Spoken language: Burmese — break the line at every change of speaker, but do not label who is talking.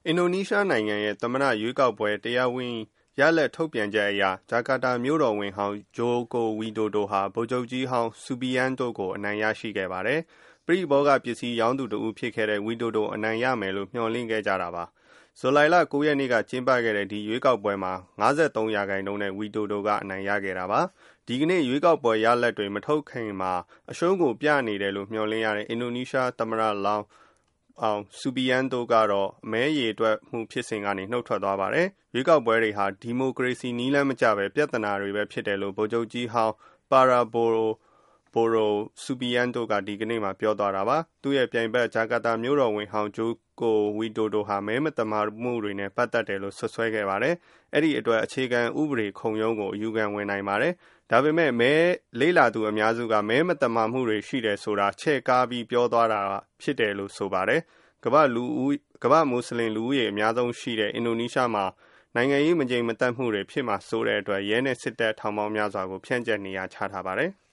အင်ဒိုနီးရှားနိုင်ငံရဲ့သမ္မတရွေးကောက်ပွဲတရားဝင်ရလဒ်ထုတ်ပြန်ချက်အရဂျာကာတာမြို့တော်ဝန်ဟောင်းဂျိုကိုဝီဒိုဒိုဟာဗိုလ်ချုပ်ကြီးဟောင်းဆူဘီယန်တိုကိုအနိုင်ရရှိခဲ့ပါတယ်။ပရိဘောဂပစ္စည်းရောင်းသူတဦးဖြစ်ခဲ့တဲ့ဝီဒိုဒိုအနိုင်ရမယ်လို့မျှော်လင့်ခဲ့ကြတာပါ။ဇူလိုင်လ9 ရက်နေ့ကကျင်းပခဲ့တဲ့ဒီရွေးကောက်ပွဲမှာ53%နဲ့ဝီဒိုဒိုကအနိုင်ရခဲ့တာပါ။ဒီကနေ့ရွေးကောက်ပွဲရလဒ်တွေမထုတ်ခင်မှာအရှုံးကိုပြနေတယ်လို့မျှော်လင့်ရတဲ့အင်ဒိုနီးရှားသမ္မတလောင်းဆူဘီယန်တိုကတော့မဲရေအတွက်မှုဖြစ်စဉ်ကနေနှုတ်ထွက်သွားပါတယ်။ရွေးကောက်ပွဲတွေဟာဒီမိုကရေစီနည်းလမ်းမကျပဲပြဿနာတွေပဲဖြစ်တယ်လို့ဗိုလ်ချုပ်ကြီးဟောင်းပါရာဘိုရိုဆူဘီယန်တိုကဒီကနေ့မှာပြောသွားတာပါ။သူ့ရဲ့ပြိုင်ဘက်ဂျာကာတာမြို့တော်ဝန်ဟောင်းဂျိုကိုဝီဒိုဒိုဟာမဲမတမာမှုတွေနဲ့ပတ်သက်တယ်လို့ဆွဆွဲခဲ့ပါတယ်။အဲ့ဒီအတွက်အခြေခံဥပဒေခုံရုံးကိုအယူခံဝင်နိုင်ပါတယ်။ဒါပေမဲ့မဲလေးလာသူအများစုကမဲမတမာမှုတွေရှိတယ်ဆိုတာချဲ့ကားပြီးပြောသွားတာဖြစ်တယ်လို့ဆိုပါတယ်။ကမ္ဘာမွတ်စလင်လူဦးရေအများဆုံးရှိတဲ့အင်ဒိုနီးရှားမှာနိုင်ငံရေးမငြိမ်မသက်မှုတွေဖြစ်မှာစိုးတဲ့အတွက်ရဲနဲ့စစ်တပ်ထောင်ပေါင်းများစွာကိုဖြန့်ကျက်နေရချထားပါတယ်။